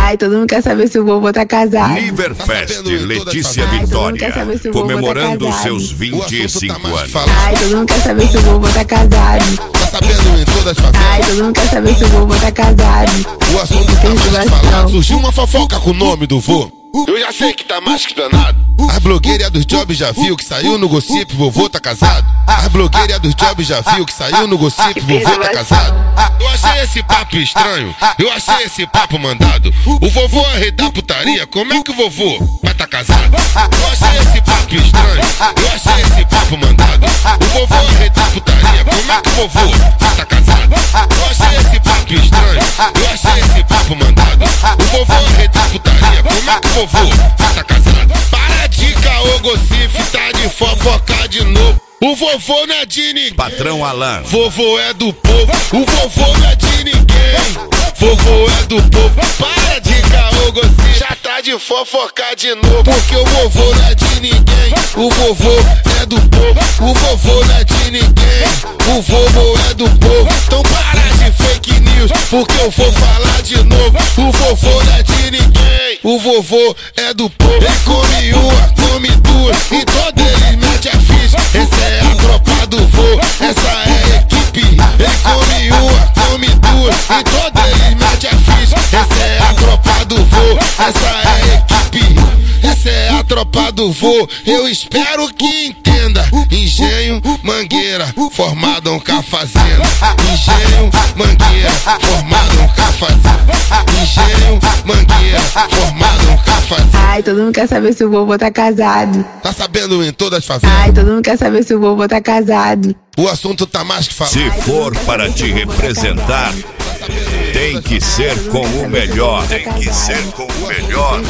Ai, todo mundo quer saber se o vovô tá casado. Niverfest Letícia Vitória, comemorando seus 25 anos. Ai, todo mundo quer saber se o vovô tá casado. Tá sabendo em todas as favelas? Ai, todo mundo quer saber se o vovô tá casado. O assunto tá mais falado. Surgiu uma fofoca com o nome do vô. Eu já sei que tá mais que explanado. As blogueiras dos jobs já viu que saiu no gossip, vovô tá casado. As blogueiras dos jobs já viu que saiu no gossip, vovô tá casado. Eu achei esse papo estranho, eu achei esse papo mandado. O vovô é rei da putaria, como é que o vovô vai tá casado? Eu achei esse papo estranho, eu achei esse papo mandado. O vovô é rei da putaria, como é que o vovô vai tá casado? Eu achei esse papo estranho, eu achei esse papo mandado. O vovô é rei da putaria, como é que o vovô vai tá casado? Para de caô, gossip, tá de fofoca de novo. O vovô não é de ninguém. Patrão Alan. Vovô é do povo. O vovô não é de ninguém. Vovô é do povo. Para de caô, gossip, já tá de fofoca de novo. Porque o vovô não é de ninguém. O vovô é do povo. O vovô não é de ninguém. O vovô é do povo. Então para de fake news, porque eu vou falar de novo. O vovô não é de ninguém. O vovô é do povo. Ele come uma, come duas, e todo ele mete a ficha. Essa é a tropa do vô, essa é a equipe. Ele come uma, come duas, e todo ele mete a ficha. Essa é a tropa do vô, essa é a equipe. Essa é a tropa do vô, eu espero que entenda. Engenho, Mangueira, formado com a fazenda. Engenho, Mangueira, formado com a fazenda. Engenho, Mangueira, formado com a fazenda. Ai, todo mundo quer saber se o vovô tá casado. Tá sabendo em todas as favelas? Ai, todo mundo quer saber se o vovô tá casado. O assunto tá mais que falado. Se for para te representar, tem que ser com o melhor. Tem que ser com o melhor.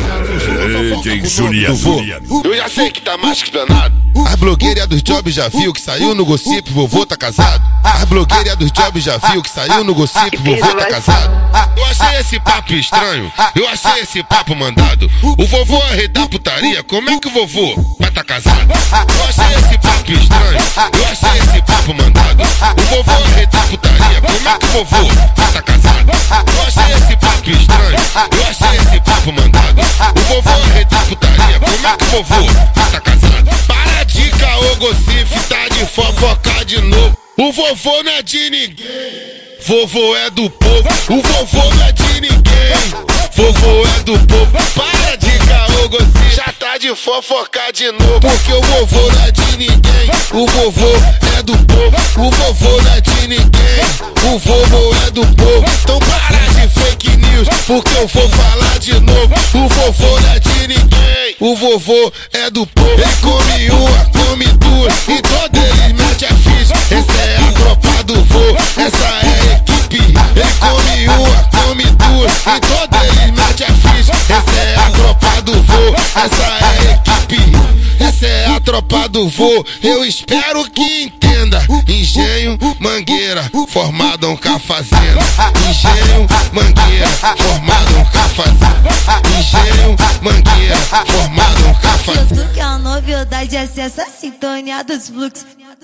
DJ Juliano. Eu já sei que tá mais que explanado. As blogueiras dos jobs já viu que saiu no gossip, vovô tá casado. As blogueiras dos jobs já viu que saiu no gossip, vovô tá casado. Eu achei esse papo estranho, eu achei esse papo mandado. O vovô é rei da putaria, como é que o vovô vai tá casado? Eu achei esse papo estranho, eu achei esse papo mandado. O vovô é rei da putaria, como é que o vovô vai tá casado? Eu achei esse papo estranho, eu achei esse papo mandado. O vovô é rei da putaria, como é que o vovô vai tá casado? Para de caô, gossip, tá de fofoca de novo. O vovô não é de ninguém. Vovô é do povo. O vovô não é de ninguém. Vovô é do povo. Para de caô, gossip, já tá de fofoca de novo. Porque o vovô não é de ninguém. O vovô é do povo. O vovô não é de ninguém. O vovô é do povo. Então para de fake news, porque eu vou falar de novo. O vovô não é de ninguém. O vovô é do povo. Ele come uma, come duas, e todo ele mete a ficha. Essa é a tropa do vô, essa é a equipe. Ele come uma, come duas, e todo ele mete a ficha. Essa é a tropa do vô, essa é a equipe. Essa é a tropa do vô, eu espero que entenda. Engenho, Mangueira, formado com a fazenda. Engenho, Mangueira, formado com a fazenda. Engenho, Mangueira, formado com a fazenda. Tudo que é uma novidade, acessa a sintonia dos fluxos.